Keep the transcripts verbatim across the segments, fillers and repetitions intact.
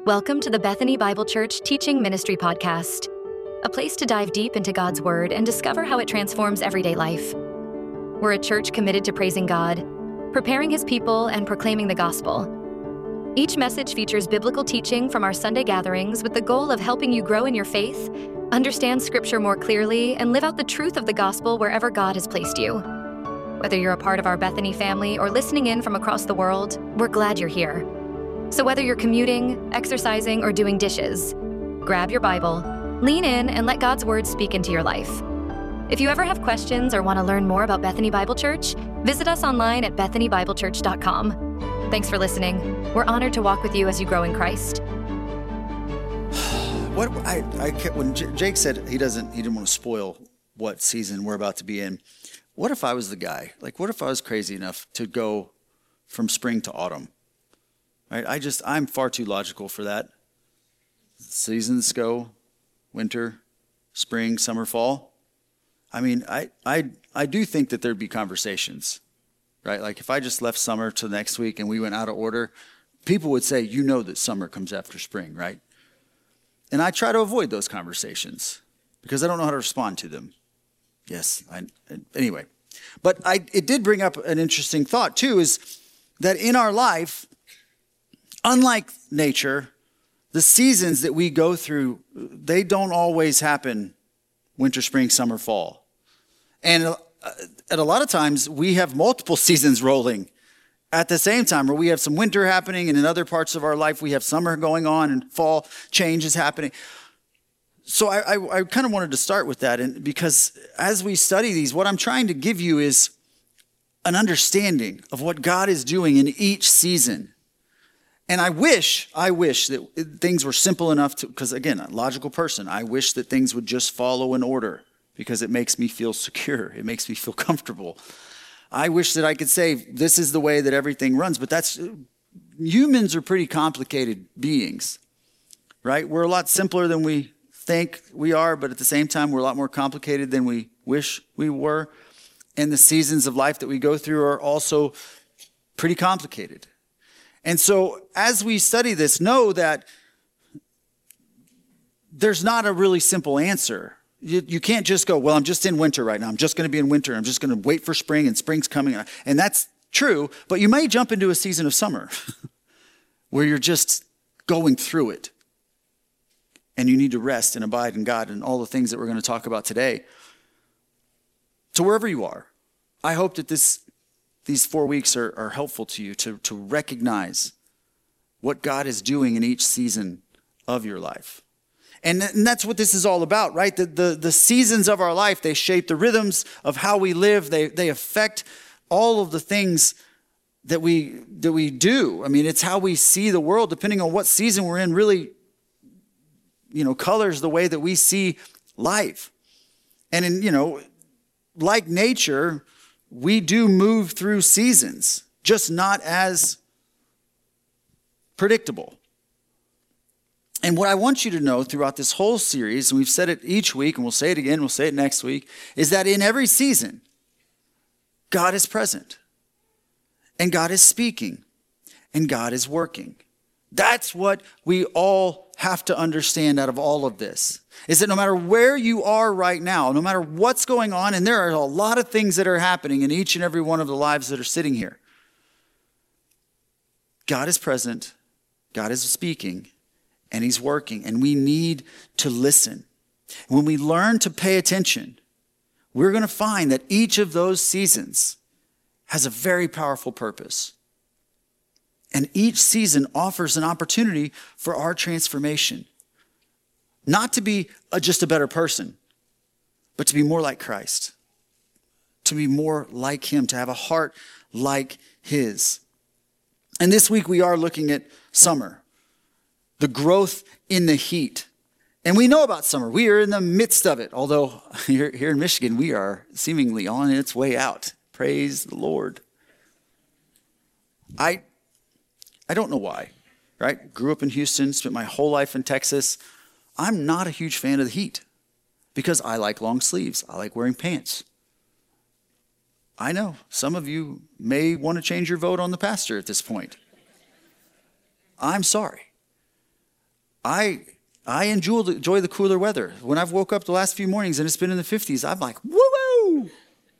Welcome to the Bethany Bible Church Teaching Ministry Podcast, a place to dive deep into God's Word and discover how it transforms everyday life. We're a church committed to praising God, preparing His people, and proclaiming the gospel. Each message features biblical teaching from our Sunday gatherings with the goal of helping you grow in your faith, understand Scripture more clearly, and live out the truth of the gospel wherever God has placed you. Whether you're a part of our Bethany family or listening in from across the world, we're glad you're here. So whether you're commuting, exercising, or doing dishes, grab your Bible, lean in, and let God's Word speak into your life. If you ever have questions or want to learn more about Bethany Bible Church, visit us online at bethany bible church dot com. Thanks for listening. We're honored to walk with you as you grow in Christ. What I, I kept, when J- Jake said he doesn't, he didn't want to spoil what season we're about to be in. What if I was the guy? Like, what if I was crazy enough to go from spring to autumn? Right? I just, I'm far too logical for that. Seasons go, winter, spring, summer, fall. I mean, I, I, I do think that there'd be conversations, right? Like if I just left summer till next week and we went out of order, people would say, you know that summer comes after spring, right? And I try to avoid those conversations because I don't know how to respond to them. Yes, I, anyway. But I, it did bring up an interesting thought too, is that in our life, unlike nature, the seasons that we go through, they don't always happen winter, spring, summer, fall. And at a lot of times, we have multiple seasons rolling at the same time, where we have some winter happening, and in other parts of our life, we have summer going on and fall change is happening. So I, I, I kind of wanted to start with that, and because as we study these, what I'm trying to give you is an understanding of what God is doing in each season. And I wish, I wish that things were simple enough to, because again, a logical person, I wish that things would just follow an order because it makes me feel secure. It makes me feel comfortable. I wish that I could say, this is the way that everything runs, but that's, humans are pretty complicated beings, right? We're a lot simpler than we think we are, but at the same time, we're a lot more complicated than we wish we were. And the seasons of life that we go through are also pretty complicated. And so as we study this, know that there's not a really simple answer. You, you can't just go, well, I'm just in winter right now. I'm just going to be in winter. I'm just going to wait for spring, and spring's coming. And that's true, but you may jump into a season of summer where you're just going through it. And you need to rest and abide in God and all the things that we're going to talk about today. So wherever you are, I hope that this these four weeks are, are helpful to you to, to recognize what God is doing in each season of your life. And, and that's what this is all about, right? The, the, the seasons of our life, they shape the rhythms of how we live. They, they affect all of the things that we, that we do. I mean, it's how we see the world, depending on what season we're in, really, you know, colors the way that we see life. And in, you know, like nature, we do move through seasons, just not as predictable. And what I want you to know throughout this whole series, and we've said it each week, and we'll say it again, we'll say it next week, is that in every season, God is present, and God is speaking, and God is working. That's what we all have to understand out of all of this, is that no matter where you are right now, no matter what's going on, and there are a lot of things that are happening in each and every one of the lives that are sitting here, God is present, God is speaking, and He's working, and we need to listen. When we learn to pay attention, we're going to find that each of those seasons has a very powerful purpose. And each season offers an opportunity for our transformation. Not to be a, just a better person, but to be more like Christ. To be more like Him, to have a heart like His. And this week we are looking at summer, the growth in the heat. And we know about summer. We are in the midst of it. Although here, here in Michigan, we are seemingly on its way out. Praise the Lord. I... I don't know why, right? Grew up in Houston, spent my whole life in Texas. I'm not a huge fan of the heat because I like long sleeves. I like wearing pants. I know some of you may want to change your vote on the pastor at this point. I'm sorry. I I enjoy the, enjoy the cooler weather. When I've woke up the last few mornings and it's been in the fifties, I'm like, woo-woo!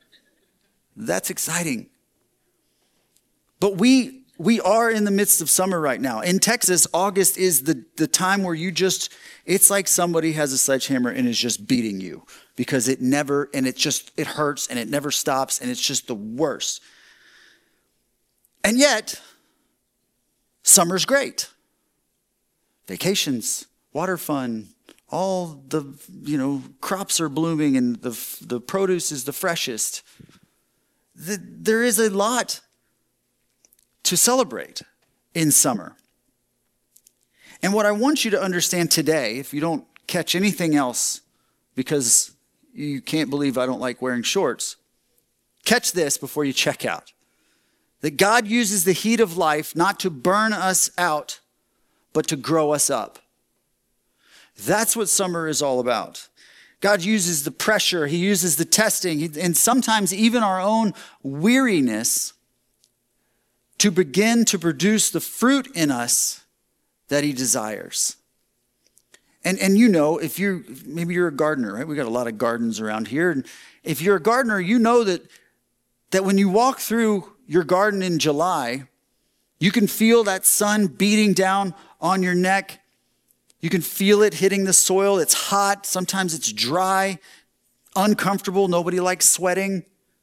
That's exciting. But we we are in the midst of summer right now. In Texas, August is the, the time where you just, it's like somebody has a sledgehammer and is just beating you because it never, and it just, it hurts and it never stops and it's just the worst. And yet, summer's great. Vacations, water fun, all the, you know, crops are blooming and the the produce is the freshest. The, there is a lot to celebrate in summer. And what I want you to understand today, if you don't catch anything else because you can't believe I don't like wearing shorts, catch this before you check out. That God uses the heat of life not to burn us out, but to grow us up. That's what summer is all about. God uses the pressure, he uses the testing, and sometimes even our own weariness to begin to produce the fruit in us that he desires. And and you know, if you're, maybe you're a gardener, right? We got a lot of gardens around here. And if you're a gardener, you know that, that when you walk through your garden in July, you can feel that sun beating down on your neck. You can feel it hitting the soil. It's hot. Sometimes it's dry, uncomfortable. Nobody likes sweating.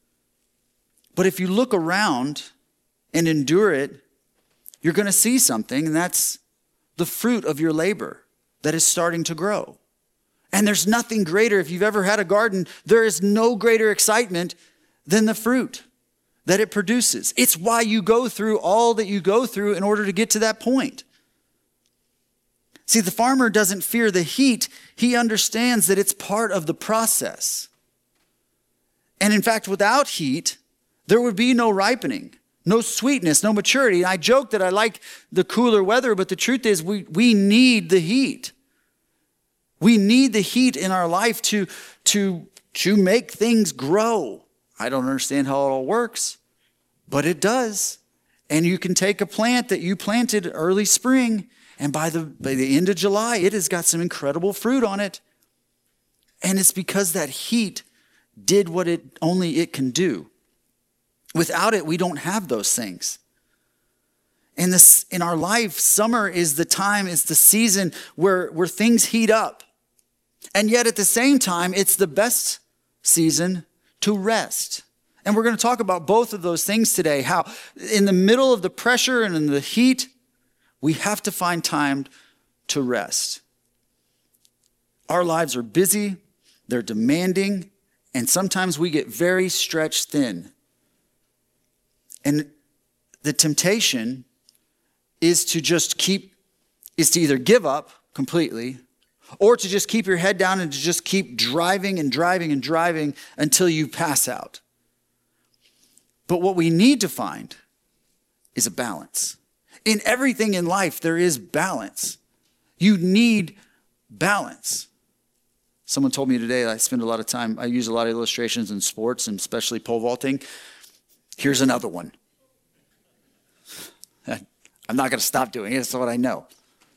But if you look around and endure it, you're going to see something, and that's the fruit of your labor that is starting to grow. And there's nothing greater. If you've ever had a garden, there is no greater excitement than the fruit that it produces. It's why you go through all that you go through in order to get to that point. See, the farmer doesn't fear the heat. He understands that it's part of the process. And in fact, without heat, there would be no ripening, no sweetness, no maturity. And I joke that I like the cooler weather, but the truth is we, we need the heat. We need the heat in our life to, to, to make things grow. I don't understand how it all works, but it does. And you can take a plant that you planted early spring, and by the, by the end of July, it has got some incredible fruit on it. And it's because that heat did what it only it can do. Without it, we don't have those things. In this, in our life, summer is the time, is the season where, where things heat up. And yet at the same time, it's the best season to rest. And we're going to talk about both of those things today. How in the middle of the pressure and in the heat, we have to find time to rest. Our lives are busy, they're demanding, and sometimes we get very stretched thin. And the temptation is to just keep, is to either give up completely or to just keep your head down and to just keep driving and driving and driving until you pass out. But what we need to find is a balance. In everything in life, there is balance. You need balance. Someone told me today that I spend a lot of time, I use a lot of illustrations in sports and especially pole vaulting. Here's another one. I'm not going to stop doing it. It's what I know.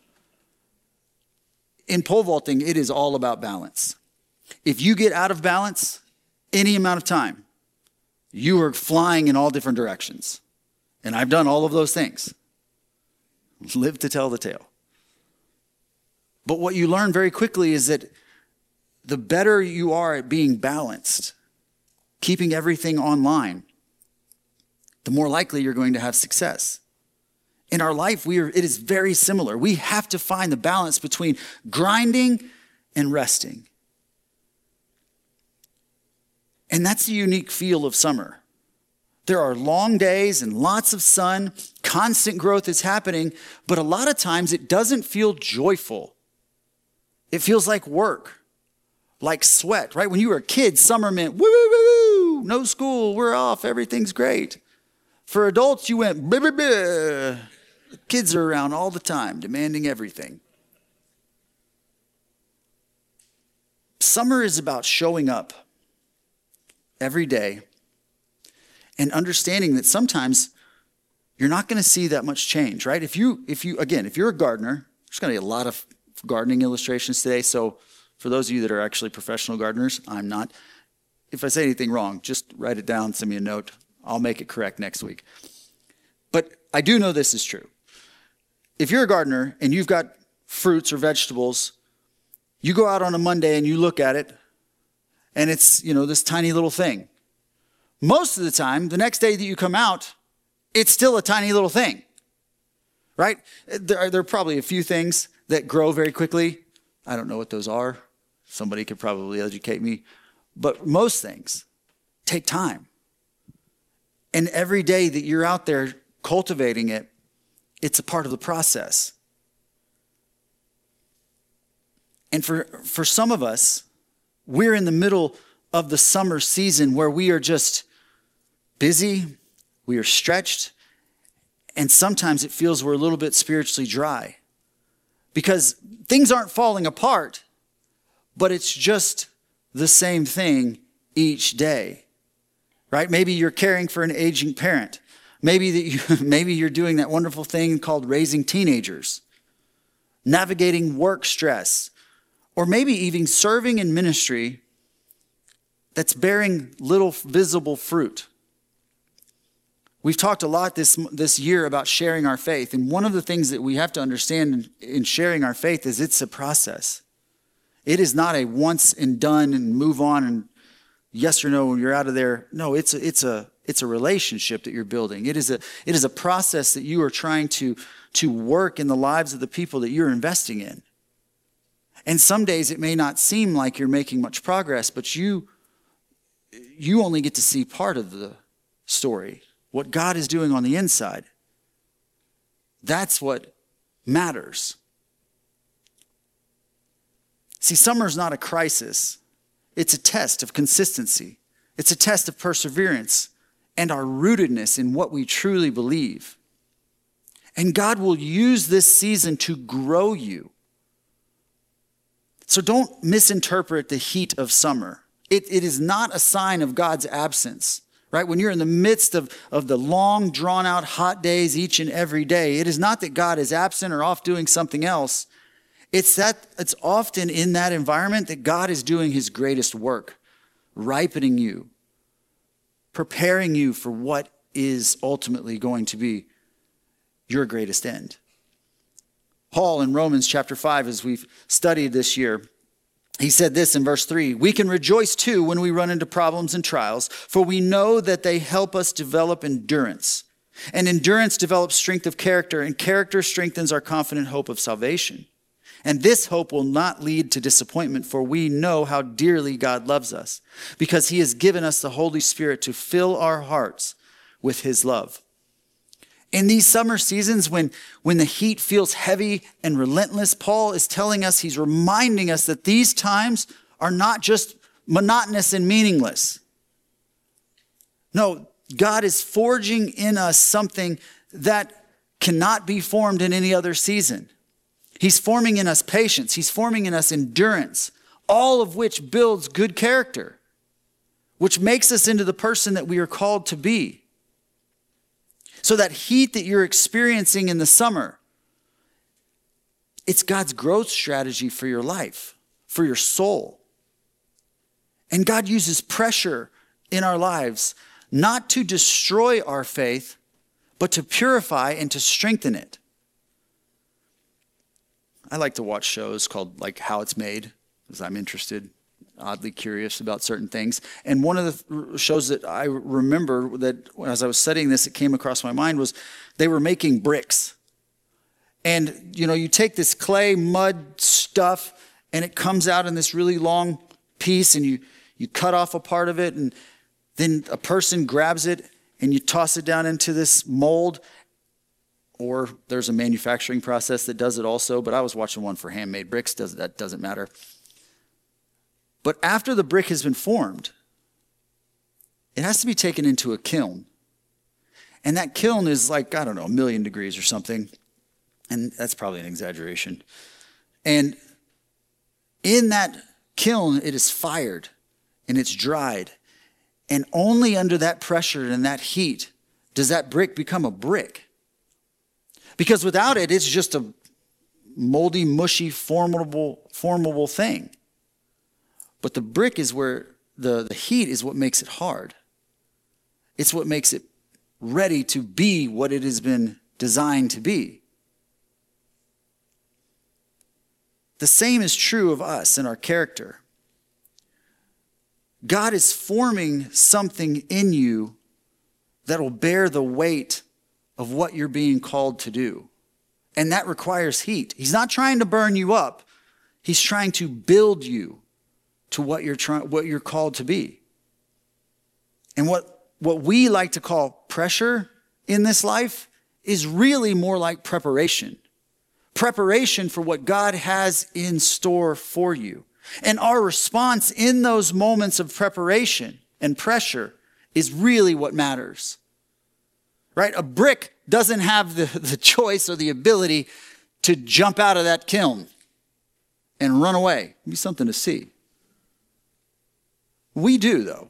In pole vaulting, it is all about balance. If you get out of balance any amount of time, you are flying in all different directions. And I've done all of those things. Live to tell the tale. But what you learn very quickly is that the better you are at being balanced, keeping everything online, the more likely you're going to have success. In our life, we are, it is very similar. We have to find the balance between grinding and resting. And that's the unique feel of summer. There are long days and lots of sun, constant growth is happening, but a lot of times it doesn't feel joyful. It feels like work, like sweat, right? When you were a kid, summer meant woo, woo, woo, woo, no school, we're off, everything's great. For adults, you went blah, blah, blah. Kids are around all the time, demanding everything. Summer is about showing up every day and understanding that sometimes you're not going to see that much change, right? If you, if you, again, if you're a gardener, there's going to be a lot of gardening illustrations today. So for those of you that are actually professional gardeners, I'm not. If I say anything wrong, just write it down, send me a note. I'll make it correct next week. But I do know this is true. If you're a gardener and you've got fruits or vegetables, you go out on a Monday and you look at it, and it's, you know, this tiny little thing. Most of the time, the next day that you come out, it's still a tiny little thing, right? There are, there are probably a few things that grow very quickly. I don't know what those are. Somebody could probably educate me. But most things take time. And every day that you're out there cultivating it, it's a part of the process. And for, for some of us, we're in the middle of the summer season where we are just busy, we are stretched, and sometimes it feels we're a little bit spiritually dry. Because things aren't falling apart, but it's just the same thing each day, right? Maybe you're caring for an aging parent. Maybe that you, maybe you're doing that wonderful thing called raising teenagers, navigating work stress, or maybe even serving in ministry that's bearing little visible fruit. We've talked a lot this, this year about sharing our faith, and one of the things that we have to understand in, in sharing our faith is it's a process. It is not a once and done and move on and yes or no, you're out of there. No, it's a, it's a, it's a relationship that you're building. It is a, it is a process that you are trying to, to work in the lives of the people that you're investing in. And some days it may not seem like you're making much progress, but you, you only get to see part of the story, what God is doing on the inside. That's what matters. See, summer is not a crisis. It's a test of consistency. It's a test of perseverance and our rootedness in what we truly believe. And God will use this season to grow you. So don't misinterpret the heat of summer. It, it is not a sign of God's absence, right? When you're in the midst of, of the long, drawn-out hot days each and every day, it is not that God is absent or off doing something else. It's that it's often in that environment that God is doing his greatest work, ripening you, preparing you for what is ultimately going to be your greatest end. Paul in Romans chapter five, as we've studied this year, he said this in verse three, "We can rejoice too when we run into problems and trials, for we know that they help us develop endurance. And endurance develops strength of character, and character strengthens our confident hope of salvation. And this hope will not lead to disappointment, for we know how dearly God loves us, because he has given us the Holy Spirit to fill our hearts with his love." In these summer seasons, when, when the heat feels heavy and relentless, Paul is telling us, he's reminding us that these times are not just monotonous and meaningless. No, God is forging in us something that cannot be formed in any other season. He's forming in us patience. He's forming in us endurance, all of which builds good character, which makes us into the person that we are called to be. So that heat that you're experiencing in the summer, it's God's growth strategy for your life, for your soul. And God uses pressure in our lives not to destroy our faith, but to purify and to strengthen it. I like to watch shows called like How It's Made, because I'm interested, oddly curious about certain things. And one of the shows that I remember that as I was studying this, it came across my mind was they were making bricks. And, you know, you take this clay, mud stuff, and it comes out in this really long piece, and you, you cut off a part of it, and then a person grabs it, and you toss it down into this mold. Or there's a manufacturing process that does it also, but I was watching one for handmade bricks. Does, that doesn't matter. But after the brick has been formed, it has to be taken into a kiln. And that kiln is like, I don't know, a million degrees or something. And that's probably an exaggeration. And in that kiln, it is fired and it's dried. And only under that pressure and that heat does that brick become a brick. Because without it, it's just a moldy, mushy, formable, formable thing. But the brick is where the, the heat is what makes it hard. It's what makes it ready to be what it has been designed to be. The same is true of us and our character. God is forming something in you that will bear the weight of what you're being called to do. And that requires heat. He's not trying to burn you up. He's trying to build you to what you're trying, what you're called to be. And what, what we like to call pressure in this life is really more like preparation. Preparation for what God has in store for you. And our response in those moments of preparation and pressure is really what matters. Right? A brick doesn't have the, the choice or the ability to jump out of that kiln and run away. It'd be something to see. We do, though.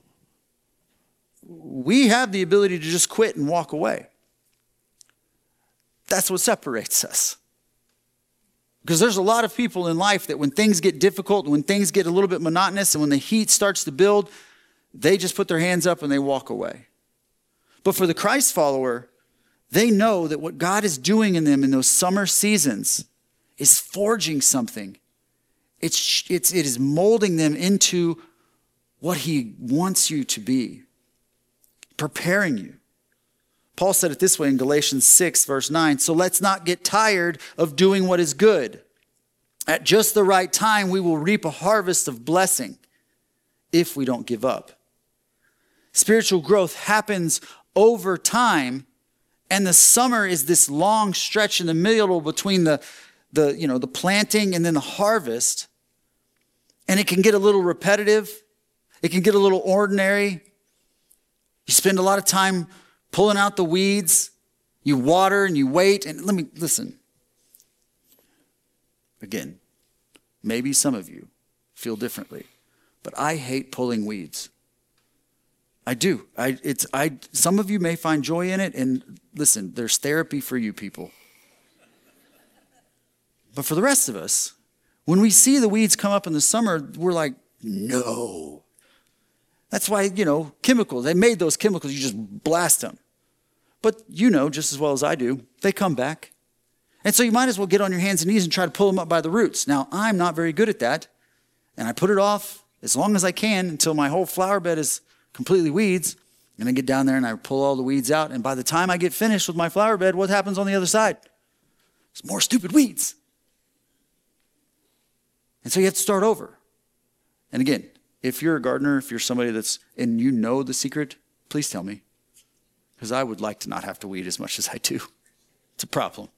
We have the ability to just quit and walk away. That's what separates us. Because there's a lot of people in life that when things get difficult, when things get a little bit monotonous, and when the heat starts to build, they just put their hands up and they walk away. But for the Christ follower, they know that what God is doing in them in those summer seasons is forging something. It's, it's, it is molding them into what he wants you to be, preparing you. Paul said it this way in Galatians six, verse nine, so let's not get tired of doing what is good. At just the right time, we will reap a harvest of blessing if we don't give up. Spiritual growth happens over time, and the summer is this long stretch in the middle between the, the, you know, the planting and then the harvest. And it can get a little repetitive. It can get a little ordinary. You spend a lot of time pulling out the weeds. You water and you wait. And let me, listen. Again, maybe some of you feel differently, but I hate pulling weeds. I do. I, it's, I, some of you may find joy in it, and listen, there's therapy for you people. But for the rest of us, when we see the weeds come up in the summer, we're like, no. That's why, you know, chemicals, they made those chemicals, you just blast them. But you know, just as well as I do, they come back. And so you might as well get on your hands and knees and try to pull them up by the roots. Now, I'm not very good at that, and I put it off as long as I can until my whole flower bed is completely weeds, and I get down there and I pull all the weeds out, and by the time I get finished with my flower bed, what happens on the other side? There's more stupid weeds. And so you have to start over. And again, if you're a gardener, if you're somebody that's, and you know the secret, please tell me, because I would like to not have to weed as much as I do. It's a problem.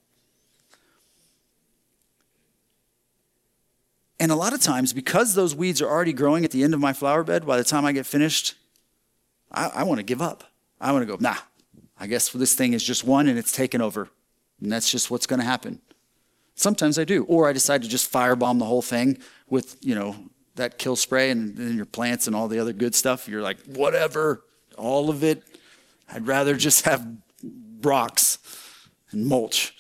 And a lot of times, because those weeds are already growing at the end of my flower bed, by the time I get finished, I, I want to give up. I want to go, nah, I guess this thing is just one and it's taken over. And that's just what's going to happen. Sometimes I do. Or I decide to just firebomb the whole thing with, you know, that kill spray and then your plants and all the other good stuff. You're like, whatever, all of it. I'd rather just have rocks and mulch.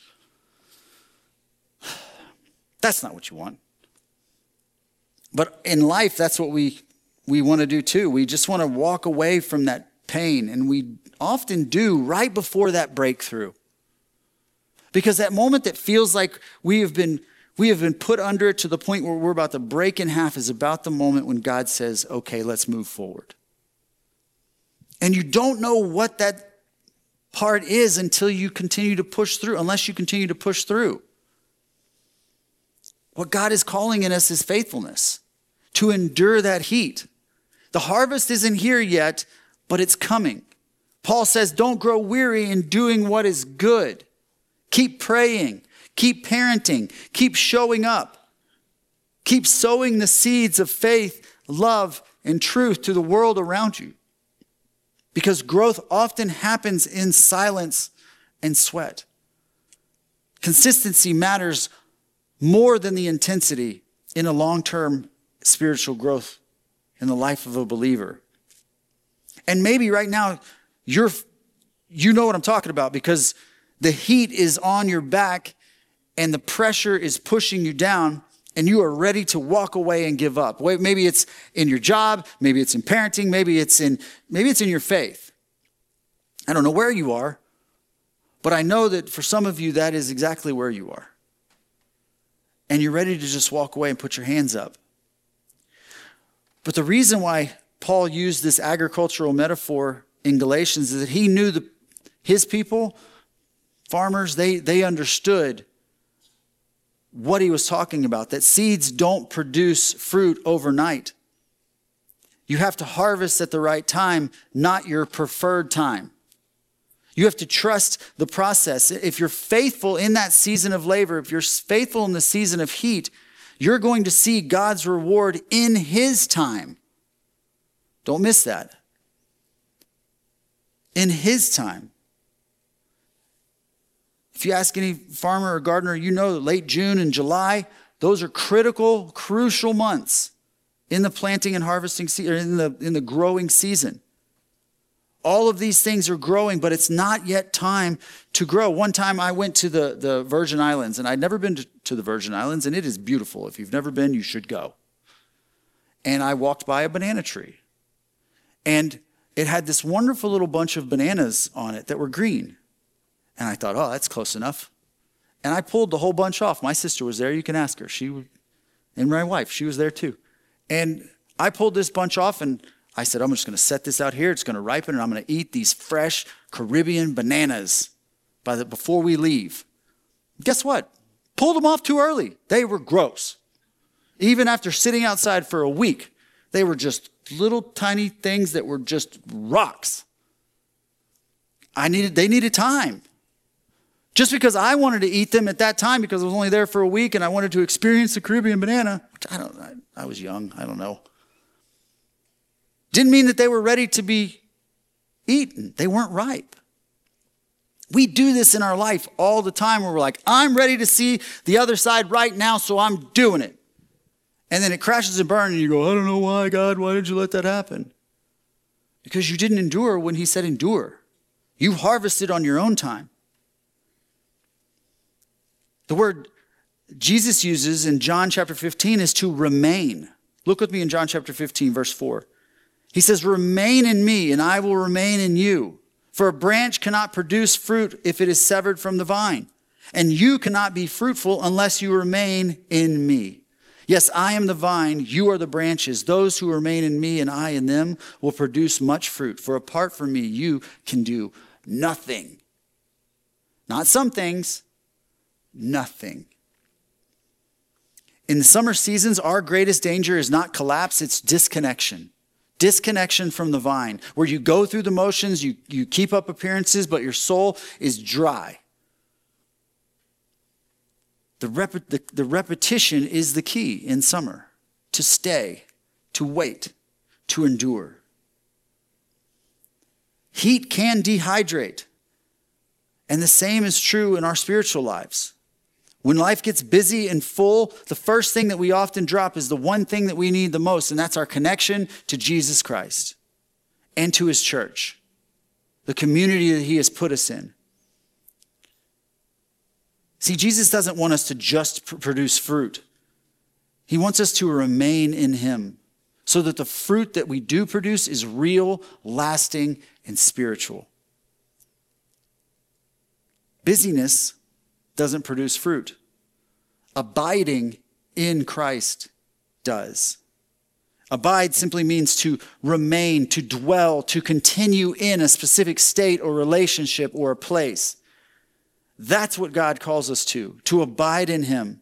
That's not what you want. But in life, that's what we we want to do too. We just want to walk away from that pain. And we often do right before that breakthrough. Because that moment that feels like we have been we have been put under it to the point where we're about to break in half is about the moment when God says, okay, let's move forward. And you don't know what that part is until you continue to push through, unless you continue to push through. What God is calling in us is faithfulness, to endure that heat. The harvest isn't here yet, but it's coming. Paul says, don't grow weary in doing what is good. Keep praying, keep parenting, keep showing up. Keep sowing the seeds of faith, love, and truth to the world around you. Because growth often happens in silence and sweat. Consistency matters more than the intensity in a long-term spiritual growth in the life of a believer. And maybe right now, you're, you know what I'm talking about, because the heat is on your back and the pressure is pushing you down and you are ready to walk away and give up. Maybe it's in your job, maybe it's in parenting, maybe it's in maybe it's in your faith. I don't know where you are, but I know that for some of you that is exactly where you are. And you're ready to just walk away and put your hands up. But the reason why Paul used this agricultural metaphor in Galatians is that he knew the, his people, farmers, they, they understood what he was talking about, that seeds don't produce fruit overnight. You have to harvest at the right time, not your preferred time. You have to trust the process. If you're faithful in that season of labor, if you're faithful in the season of heat, you're going to see God's reward in his time. Don't miss that. In his time. If you ask any farmer or gardener, you know that late June and July, those are critical, crucial months in the planting and harvesting season, in the, in the growing season. All of these things are growing, but it's not yet time to grow. One time I went to the, the Virgin Islands, and I'd never been to, to the Virgin Islands, and it is beautiful. If you've never been, you should go. And I walked by a banana tree. And it had this wonderful little bunch of bananas on it that were green. And I thought, oh, that's close enough. And I pulled the whole bunch off. My sister was there. You can ask her. She, and my wife, she was there too. And I pulled this bunch off, and I said, I'm just going to set this out here. It's going to ripen, and I'm going to eat these fresh Caribbean bananas by the, before we leave. Guess what? Pulled them off too early. They were gross. Even after sitting outside for a week, they were just little tiny things that were just rocks. I needed, they needed time. Just because I wanted to eat them at that time because I was only there for a week and I wanted to experience the Caribbean banana, which I don't, I, I was young, I don't know. Didn't mean that they were ready to be eaten. They weren't ripe. We do this in our life all the time where we're like, I'm ready to see the other side right now, so I'm doing it. And then it crashes and burns and you go, I don't know why, God, why did you let that happen? Because you didn't endure when he said endure. You harvested on your own time. The word Jesus uses in John chapter fifteen is to remain. Look with me in John chapter fifteen, verse four. He says, remain in me and I will remain in you. For a branch cannot produce fruit if it is severed from the vine. And you cannot be fruitful unless you remain in me. Yes, I am the vine, you are the branches. Those who remain in me and I in them will produce much fruit. For apart from me, you can do nothing. Not some things, nothing. In the summer seasons, our greatest danger is not collapse, it's disconnection. Disconnection from the vine, where you go through the motions, you, you keep up appearances, but your soul is dry. The, rep- the, the repetition is the key in summer. To stay, to wait, to endure. Heat can dehydrate. And the same is true in our spiritual lives. When life gets busy and full, the first thing that we often drop is the one thing that we need the most, and that's our connection to Jesus Christ and to his church, the community that he has put us in. See, Jesus doesn't want us to just pr- produce fruit. He wants us to remain in him so that the fruit that we do produce is real, lasting, and spiritual. Busyness doesn't produce fruit. Abiding in Christ does. Abide simply means to remain, to dwell, to continue in a specific state or relationship or a place. That's what God calls us to, to abide in him.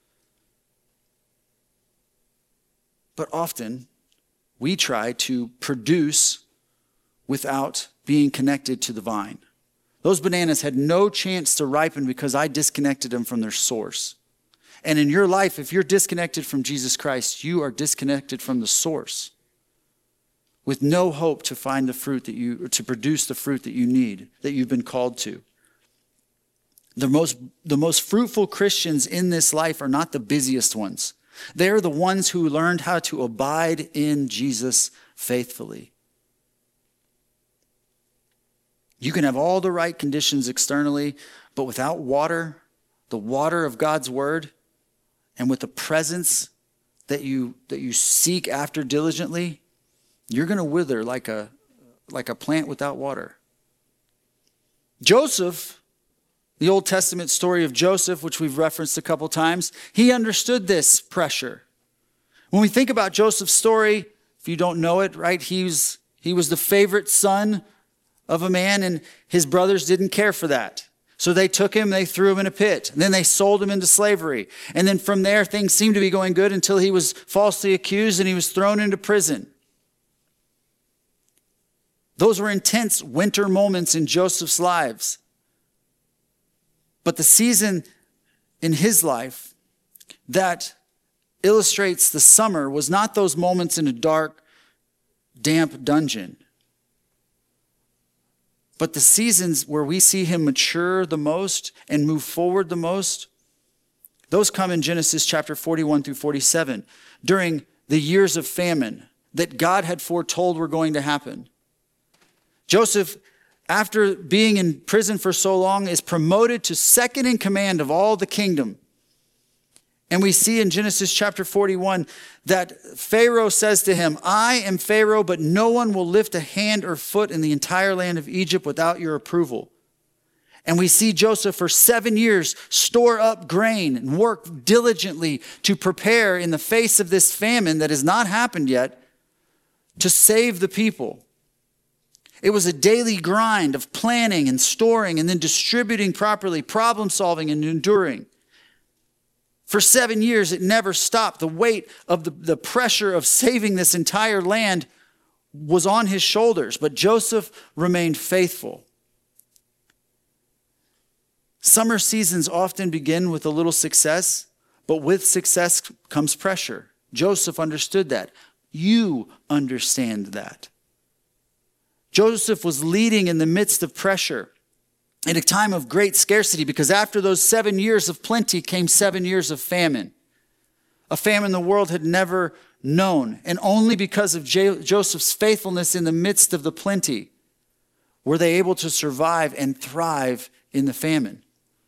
But often, we try to produce without being connected to the vine. Those bananas had no chance to ripen because I disconnected them from their source. And in your life, if you're disconnected from Jesus Christ, you are disconnected from the source with no hope to find the fruit that you, or to produce the fruit that you need, that you've been called to. The most, the most fruitful Christians in this life are not the busiest ones. They're the ones who learned how to abide in Jesus faithfully. You can have all the right conditions externally, but without water, the water of God's word and with the presence that you that you seek after diligently, you're going to wither like a like a plant without water. Joseph, the Old Testament story of Joseph, which we've referenced a couple times, he understood this pressure. When we think about Joseph's story, if you don't know it, right, he was, he was the favorite son of a man, and his brothers didn't care for that. So they took him, they threw him in a pit, and then they sold him into slavery. And then from there, things seemed to be going good until he was falsely accused and he was thrown into prison. Those were intense winter moments in Joseph's lives. But the season in his life that illustrates the summer was not those moments in a dark, damp dungeon, but the seasons where we see him mature the most and move forward the most. Those come in Genesis chapter forty-one through forty-seven, during the years of famine that God had foretold were going to happen. Joseph, after being in prison for so long, is promoted to second in command of all the kingdom. And we see in Genesis chapter forty-one that Pharaoh says to him, I am Pharaoh, but no one will lift a hand or foot in the entire land of Egypt without your approval. And we see Joseph for seven years store up grain and work diligently to prepare in the face of this famine that has not happened yet to save the people. It was a daily grind of planning and storing and then distributing properly, problem solving and enduring. For seven years, it never stopped. The weight of the, the pressure of saving this entire land was on his shoulders, but Joseph remained faithful. Summer seasons often begin with a little success, but with success comes pressure. Joseph understood that. You understand that. Joseph was leading in the midst of pressure in a time of great scarcity, because after those seven years of plenty came seven years of famine. A famine the world had never known. And only because of J- Joseph's faithfulness in the midst of the plenty were they able to survive and thrive in the famine.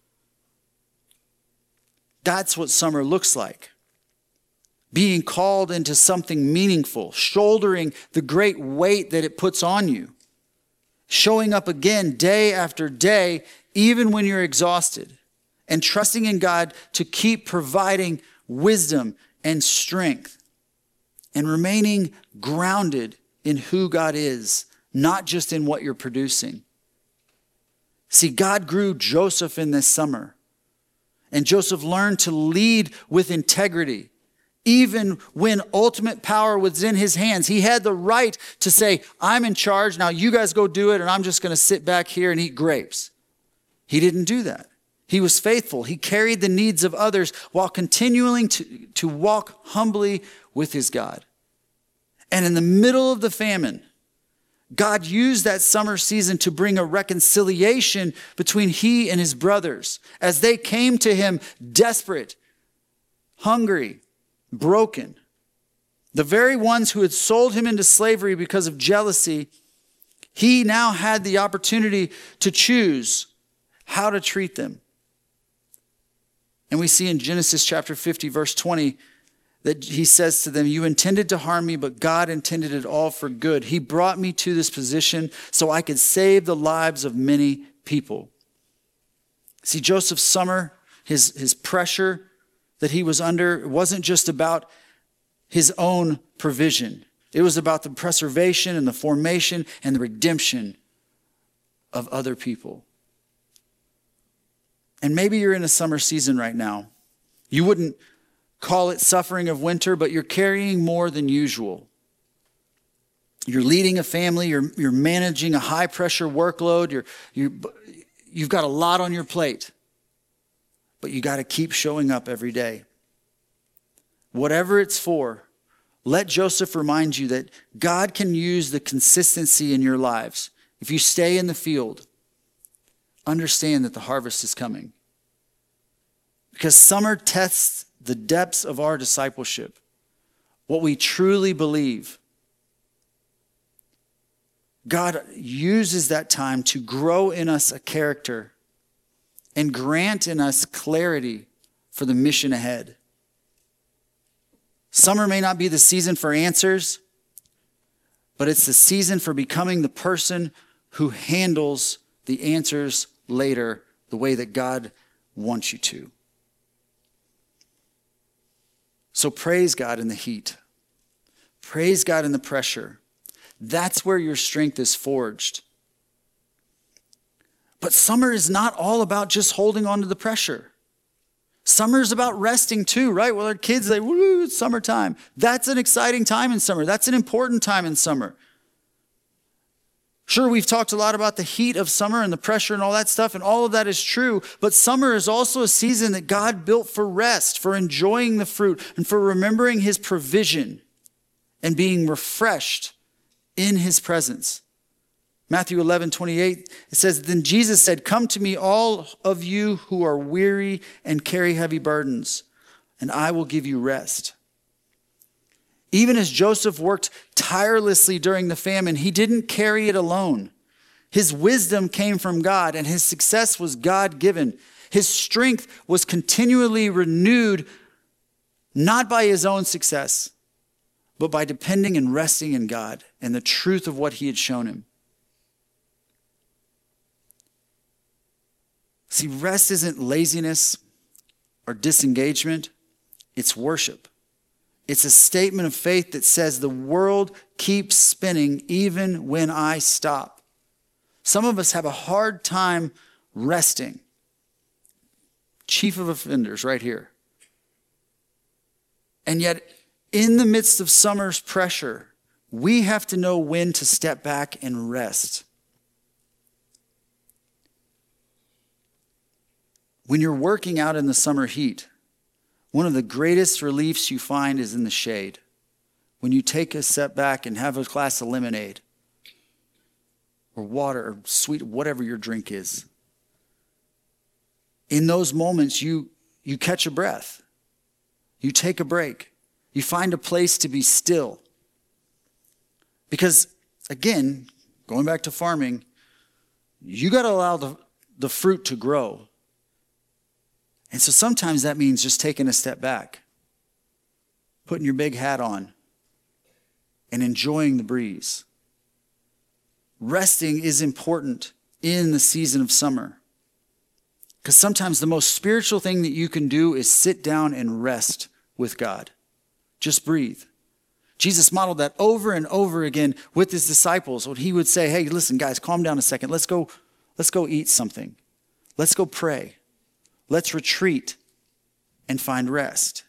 That's what summer looks like. Being called into something meaningful, shouldering the great weight that it puts on you. Showing up again day after day, even when you're exhausted, and trusting in God to keep providing wisdom and strength, and remaining grounded in who God is, not just in what you're producing. See, God grew Joseph in this summer, and Joseph learned to lead with integrity. Even when ultimate power was in his hands, he had the right to say, I'm in charge, now you guys go do it, and I'm just going to sit back here and eat grapes. He didn't do that. He was faithful. He carried the needs of others while continuing to, to walk humbly with his God. And in the middle of the famine, God used that summer season to bring a reconciliation between he and his brothers as they came to him desperate, hungry, broken. The very ones who had sold him into slavery because of jealousy, he now had the opportunity to choose how to treat them. And we see in Genesis chapter fifty, verse twenty, that he says to them, you intended to harm me, but God intended it all for good. He brought me to this position so I could save the lives of many people. See, Joseph's summer, his, his pressure that he was under, it wasn't just about his own provision. It was about the preservation and the formation and the redemption of other people. And maybe you're in a summer season right now. You wouldn't call it suffering of winter, but you're carrying more than usual. You're leading a family, you're, you're managing a high pressure workload, you're, you're, you've got a lot on your plate. But you got to keep showing up every day. Whatever it's for, let Joseph remind you that God can use the consistency in your lives. If you stay in the field, understand that the harvest is coming. Because summer tests the depths of our discipleship, what we truly believe. God uses that time to grow in us a character and grant in us clarity for the mission ahead. Summer may not be the season for answers, but it's the season for becoming the person who handles the answers later the way that God wants you to. So praise God in the heat. Praise God in the pressure. That's where your strength is forged. But summer is not all about just holding on to the pressure. Summer is about resting too, right? Well, our kids, they, woo, it's summertime. That's an exciting time in summer. That's an important time in summer. Sure, we've talked a lot about the heat of summer and the pressure and all that stuff, and all of that is true. But summer is also a season that God built for rest, for enjoying the fruit, and for remembering his provision and being refreshed in his presence. Matthew eleven twenty-eight, it says, then Jesus said, come to me, all of you who are weary and carry heavy burdens, and I will give you rest. Even as Joseph worked tirelessly during the famine, he didn't carry it alone. His wisdom came from God, and his success was God-given. His strength was continually renewed, not by his own success, but by depending and resting in God and the truth of what he had shown him. See, rest isn't laziness or disengagement. It's worship. It's a statement of faith that says the world keeps spinning even when I stop. Some of us have a hard time resting. Chief of offenders right here. And yet, in the midst of summer's pressure, we have to know when to step back and rest. When you're working out in the summer heat, one of the greatest reliefs you find is in the shade. When you take a step back and have a glass of lemonade or water or sweet, whatever your drink is. In those moments, you, you catch a breath. You take a break. You find a place to be still. Because, again, going back to farming, you got to allow the, the fruit to grow. And so sometimes that means just taking a step back, putting your big hat on, and enjoying the breeze. Resting is important in the season of summer. Because sometimes the most spiritual thing that you can do is sit down and rest with God. Just breathe. Jesus modeled that over and over again with his disciples when he would say, hey, listen, guys, calm down a second. Let's go, let's go eat something. Let's go pray. Let's retreat and find rest.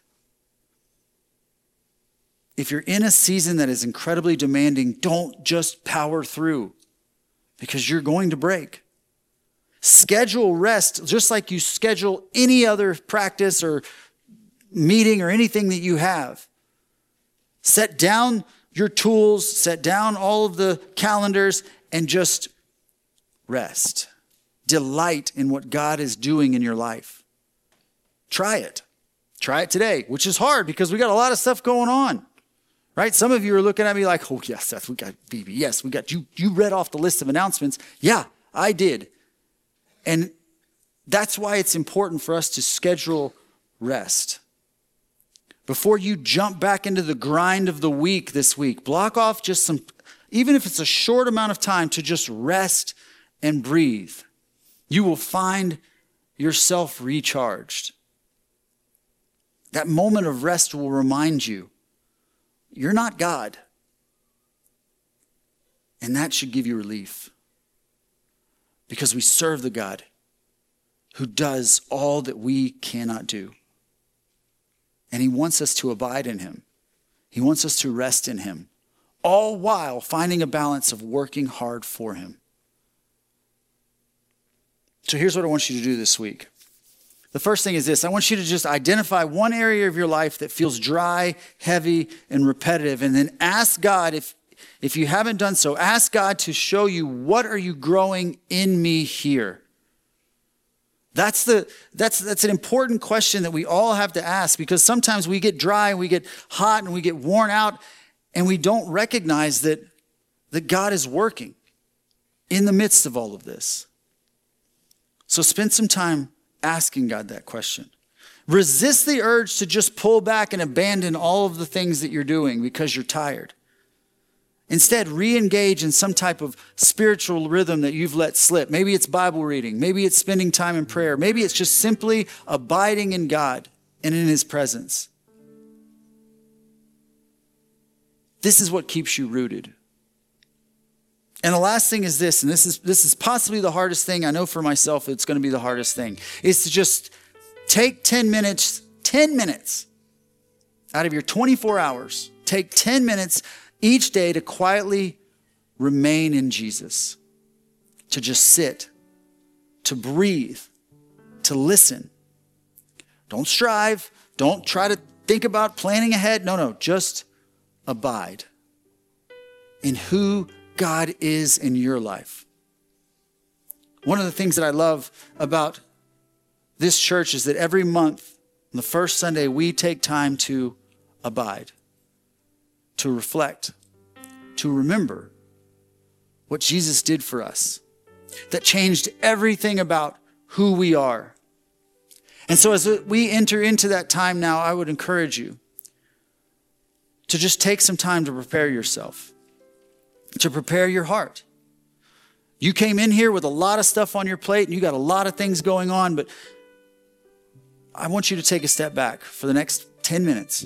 If you're in a season that is incredibly demanding, don't just power through because you're going to break. Schedule rest just like you schedule any other practice or meeting or anything that you have. Set down your tools, set down all of the calendars, and just rest. Delight in what God is doing in your life. Try it. Try it today, which is hard because we got a lot of stuff going on, right? Some of you are looking at me like, oh, yes, Seth, we got B B. Yes, we got you. You read off the list of announcements. Yeah, I did. And that's why it's important for us to schedule rest. Before you jump back into the grind of the week this week, block off just some, even if it's a short amount of time, to just rest and breathe. You will find yourself recharged. That moment of rest will remind you, you're not God. And that should give you relief. Because we serve the God who does all that we cannot do. And he wants us to abide in him. He wants us to rest in him, all while finding a balance of working hard for him. So here's what I want you to do this week. The first thing is this. I want you to just identify one area of your life that feels dry, heavy, and repetitive. And then ask God, if, if you haven't done so, ask God to show you, what are you growing in me here? That's the that's that's an important question that we all have to ask, because sometimes we get dry and we get hot and we get worn out and we don't recognize that, that God is working in the midst of all of this. So spend some time asking God that question. Resist the urge to just pull back and abandon all of the things that you're doing because you're tired. Instead, re-engage in some type of spiritual rhythm that you've let slip. Maybe it's Bible reading. Maybe it's spending time in prayer. Maybe it's just simply abiding in God and in his presence. This is what keeps you rooted. And the last thing is this, and this is this is possibly the hardest thing. I know for myself it's going to be the hardest thing, is to just take ten minutes, ten minutes out of your twenty-four hours. Take ten minutes each day to quietly remain in Jesus, to just sit, to breathe, to listen. Don't strive. Don't try to think about planning ahead. No, no, just abide in who God is in your life. One of the things that I love about this church is that every month, on the first Sunday, we take time to abide, to reflect, to remember what Jesus did for us, that changed everything about who we are. And so as we enter into that time now, I would encourage you to just take some time to prepare yourself, to prepare your heart. You came in here with a lot of stuff on your plate and you got a lot of things going on, but I want you to take a step back for the next ten minutes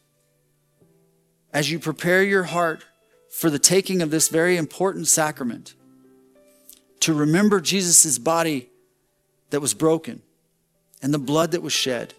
as you prepare your heart for the taking of this very important sacrament, to remember Jesus' body that was broken and the blood that was shed.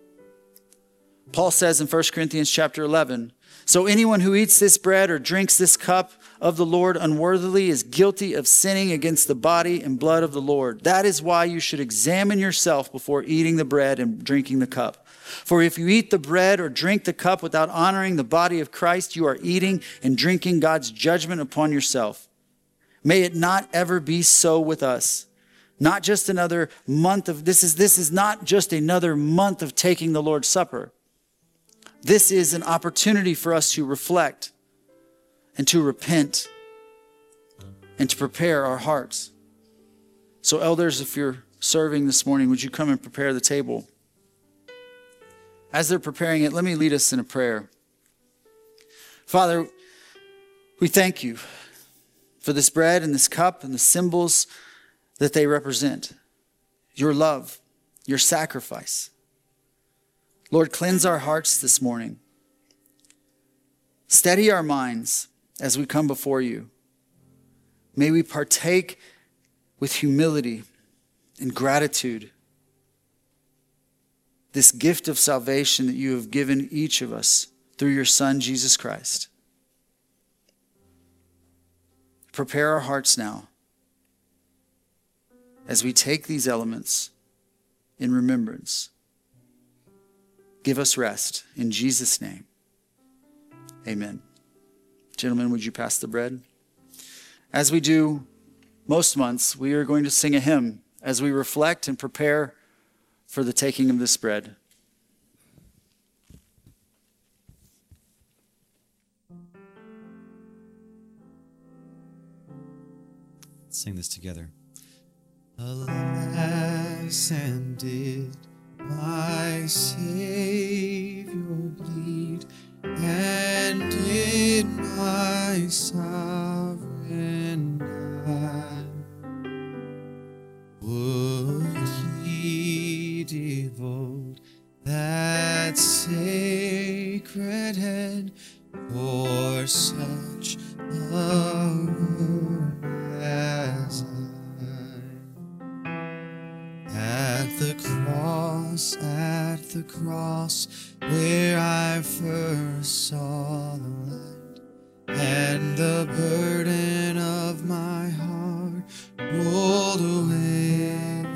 Paul says in First Corinthians chapter eleven, so anyone who eats this bread or drinks this cup of the Lord unworthily is guilty of sinning against the body and blood of the Lord. That is why you should examine yourself before eating the bread and drinking the cup. For if you eat the bread or drink the cup without honoring the body of Christ, you are eating and drinking God's judgment upon yourself. May it not ever be so with us. Not just another month of, this is, this is not just another month of taking the Lord's Supper. This is an opportunity for us to reflect and to repent and to prepare our hearts. So elders, if you're serving this morning, would you come and prepare the table? As they're preparing it, let me lead us in a prayer. Father, we thank you for this bread and this cup and the symbols that they represent. Your love, your sacrifice. Lord, cleanse our hearts this morning. Steady our minds as we come before you. May we partake with humility and gratitude this gift of salvation that you have given each of us through your Son, Jesus Christ. Prepare our hearts now as we take these elements in remembrance. Give us rest. In Jesus' name, amen. Gentlemen, would you pass the bread? As we do most months, we are going to sing a hymn as we reflect and prepare for the taking of this bread. Let's sing this together. Alas, and did my Savior bleed, and did my sovereign die? Would he devote that sacred head for such a work as I? At the cross, at the cross, where I first saw the light, and the burden of my heart rolled away.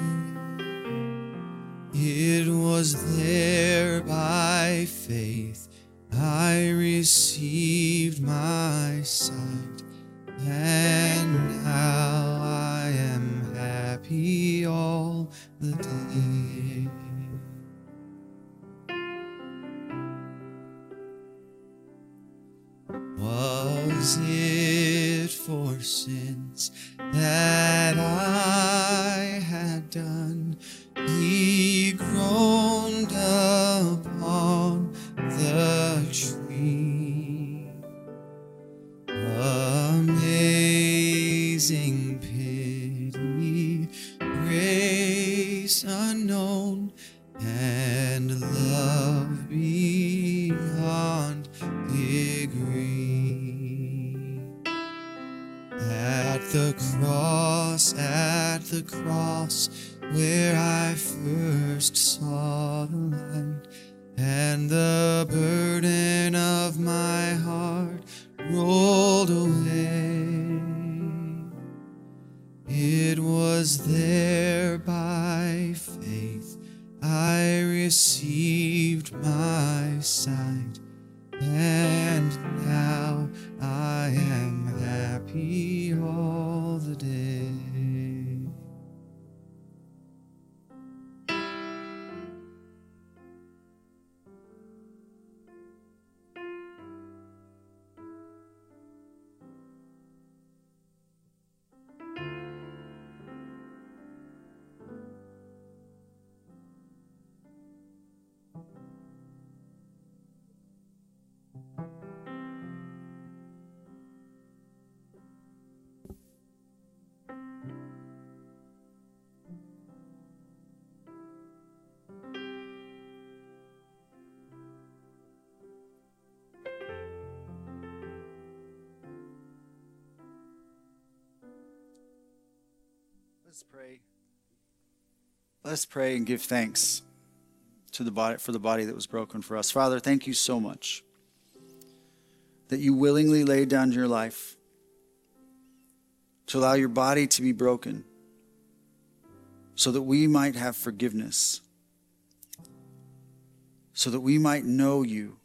It was there by faith I received my sight, and now I am happy all the day. Was it for sins that I had done? He tree. Amazing pity, grace unknown, and love beyond degree. At the cross, at the cross, where I first saw the light, and the burden of my heart rolled away. It was there by faith I received my sight, and now I am happy all the day. Let's pray. Let's pray and give thanks to the body for the body that was broken for us. Father, thank you so much that you willingly laid down your life to allow your body to be broken so that we might have forgiveness, so that we might know you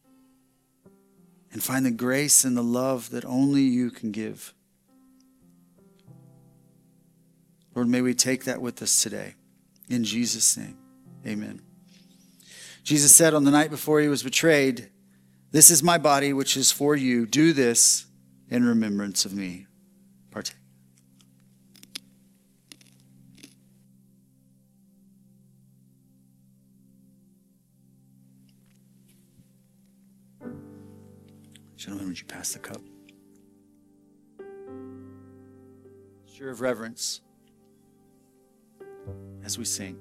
and find the grace and the love that only you can give. Lord, may we take that with us today. In Jesus' name, amen. Jesus said on the night before he was betrayed, "This is my body, which is for you. Do this in remembrance of me." Partake. Gentlemen, would you pass the cup? Sure of reverence as we sing.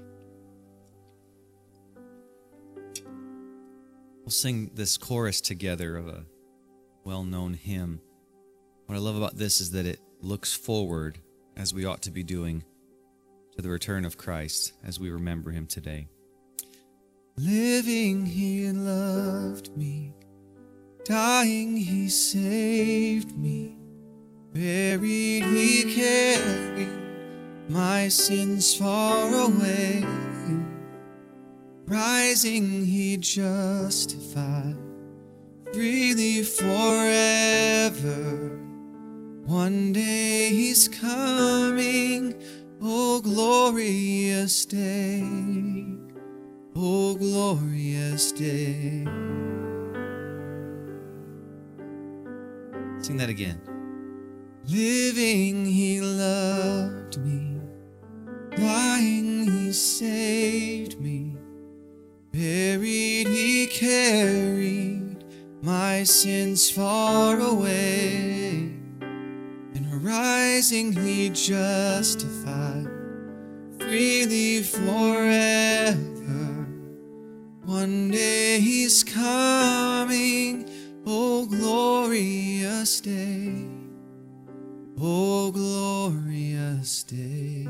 We'll sing this chorus together of a well-known hymn. What I love about this is that it looks forward, as we ought to be doing, to the return of Christ as we remember him today. Living, he loved me. Dying, he saved me. Buried, he carried my sins far away. Rising, he justified. Freely forever. One day he's coming. Oh, glorious day. Oh, glorious day. Sing that again. Living, he loved me. Dying, he saved me. Buried, he carried my sins far away. And rising, he justified. Freely forever. One day he's coming. Oh, glorious day. Oh, glorious day.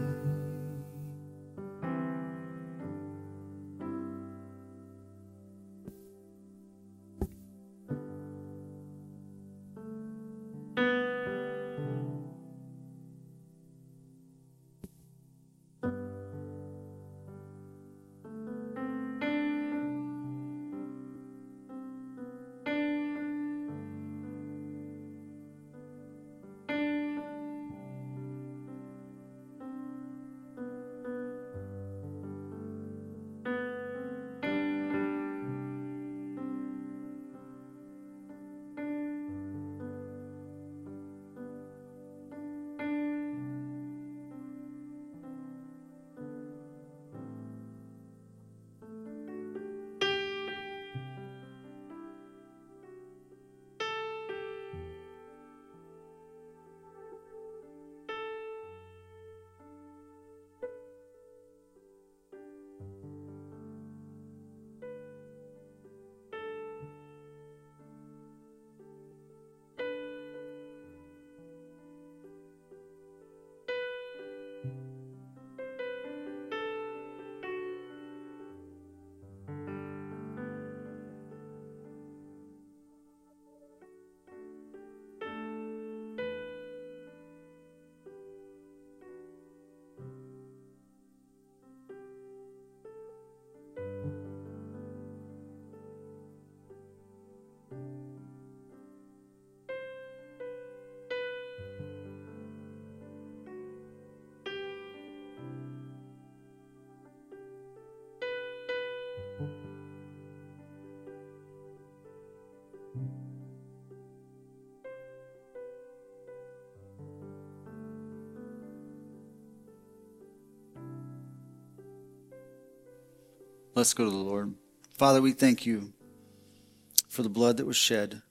Let's go to the Lord. Father, we thank you for the blood that was shed.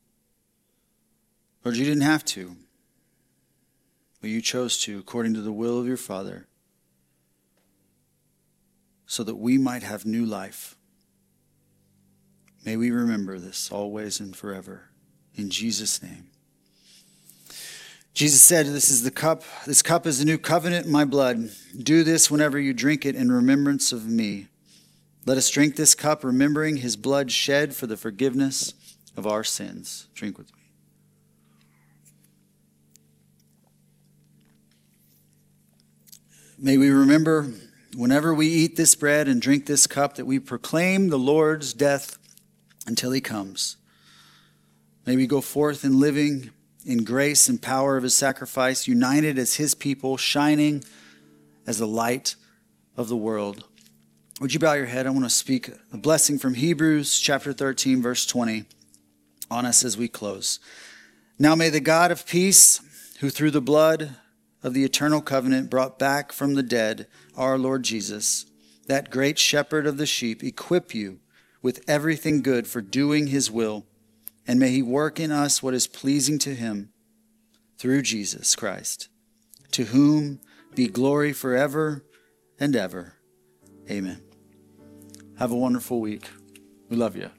Lord, you didn't have to, but you chose to according to the will of your Father, so that we might have new life. May we remember this always and forever. In Jesus' name. Jesus said, this is the cup. This cup is the new covenant in my blood. Do this whenever you drink it in remembrance of me. Let us drink this cup, remembering his blood shed for the forgiveness of our sins. Drink with me. May we remember whenever we eat this bread and drink this cup that we proclaim the Lord's death until he comes. May we go forth in living in grace and power of his sacrifice, united as his people, shining as the light of the world. Would you bow your head? I want to speak a blessing from Hebrews chapter thirteen, verse twenty on us as we close. Now may the God of peace, who through the blood of the eternal covenant brought back from the dead our Lord Jesus, that great shepherd of the sheep, equip you with everything good for doing his will, and may he work in us what is pleasing to him through Jesus Christ, to whom be glory forever and ever. Amen. Have a wonderful week. We love you.